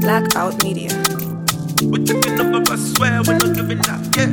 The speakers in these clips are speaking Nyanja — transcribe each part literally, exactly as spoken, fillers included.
Blackout Media. We're taking up, I swear we're not giving up, yeah.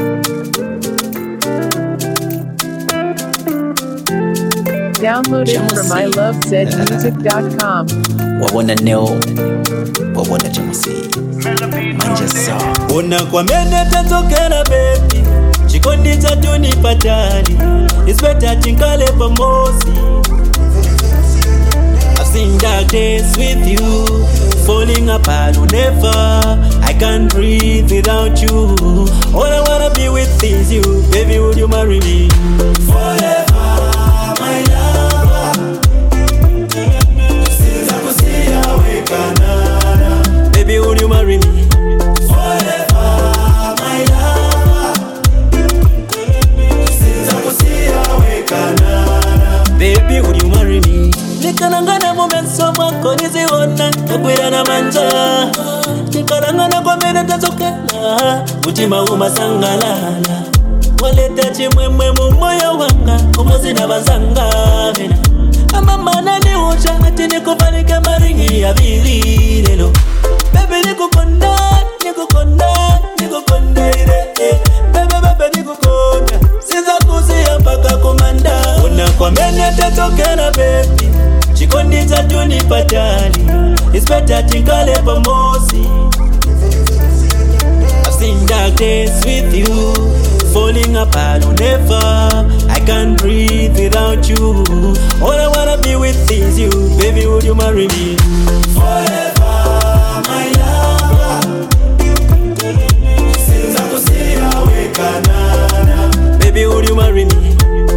Download it from I love zed music dot com. What wanna know? What wanna jamasi? Manja saw. Una kwa mene tatokela baby, chikondi chatu ni patali. It's better chinkale pamosi. I've seen dark days with you, falling apart never. I can't breathe without you. All I wanna be with is you. Baby, would you marry me? Forever, my lover. Since I could see you wake up, baby, would you marry me? Forever, my lover. Since I could see you wake up, baby, would you marry me? Nikanangana momento mwako niziona Nakwira na manja Nikanangana kwa mene tazokela Mutima umasangalala Waleta chimwemwe mumoyo wanga Umuzi na bazanga vena Amama nani ucha Hati nikubalike maringi ya vili lelo Baby nikukonda Nikukonda Nikukonda ire Baby baby nikukonda Sinza kuzi mpaka kumanda Una kwa mene tazokela baby Chikondi chatu ni patali. It's better chinkale pamosi. I've seen dark days with you, falling apart never. I can't breathe without you. All I wanna be with is you. Baby, would you marry me? Forever, my lover. Since I could see you wake up, baby, would you marry me?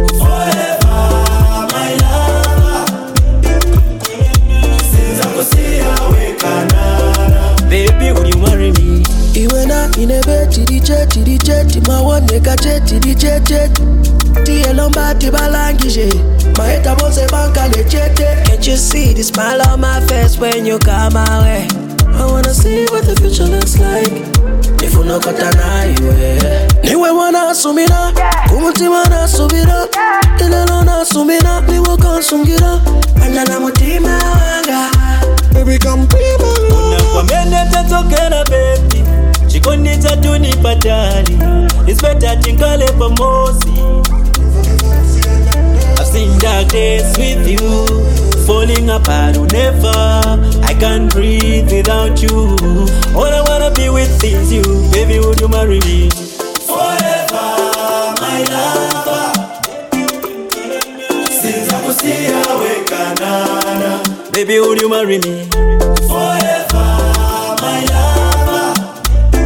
Baby, would you marry me? Iwena inebe tidi cheti di cheti mawane ka cheti di cheti Ti elomba ti balangije Maeta bose banka le chete. Can't you see the smile on my face when you come my way? I wanna see what the future looks like. If you no kota na iwe Niwe wana sumina Kumutima na subira Ilelo na sumina Niwe konsungira Andana mutima wanga Baby come be my Una kwa mene tatokela baby Chikondi chatu ni patali. It's better chinkale pamosi. I've seen dark days with you, falling apart never. I can't breathe without you. All I wanna be with is you. Baby, would you marry me? Forever, my lover. Since I could see you wake up, baby, would you marry me? Forever, my lover.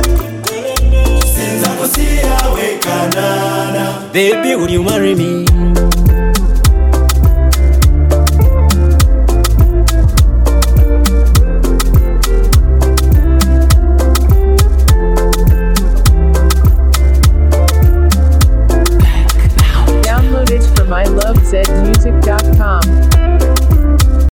Since I could see you wake up, baby, would you marry me?